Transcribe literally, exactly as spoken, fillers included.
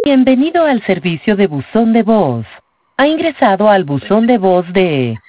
Bienvenido al servicio de buzón de voz. Ha ingresado al buzón de voz de